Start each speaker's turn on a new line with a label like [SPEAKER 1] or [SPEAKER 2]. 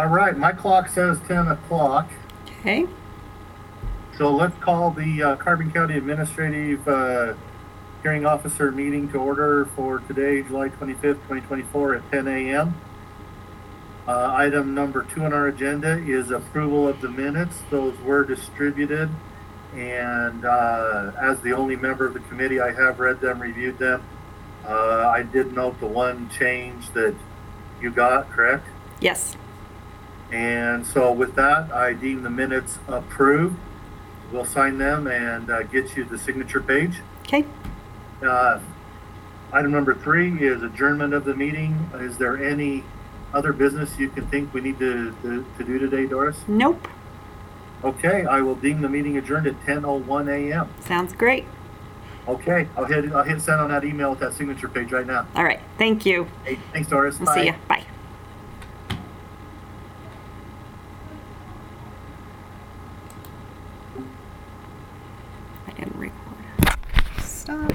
[SPEAKER 1] All right, my clock says 10 o'clock.
[SPEAKER 2] Okay.
[SPEAKER 1] So let's call the Carbon County Administrative Hearing Officer meeting to order for today, July 25th, 2024 at 10 a.m. Item number 2 on our agenda is approval of the minutes. Those were distributed, and as the only member of the committee, I have read them, reviewed them. I did note the one change that you got, correct?
[SPEAKER 2] Yes.
[SPEAKER 1] And so with that, I deem the minutes approved. We'll sign them and get you the signature page.
[SPEAKER 2] Okay.
[SPEAKER 1] Item number 3 is adjournment of the meeting. Is there any other business you can think we need to do today, Doris?
[SPEAKER 2] Nope.
[SPEAKER 1] Okay, I will deem the meeting adjourned at 10:01 a.m.
[SPEAKER 2] Sounds great.
[SPEAKER 1] Okay, I'll hit send on that email with that signature page right now.
[SPEAKER 2] All right. Thank you.
[SPEAKER 1] Hey, thanks, Doris.
[SPEAKER 2] We'll
[SPEAKER 1] Bye.
[SPEAKER 2] see you. Bye. I didn't record. Stop.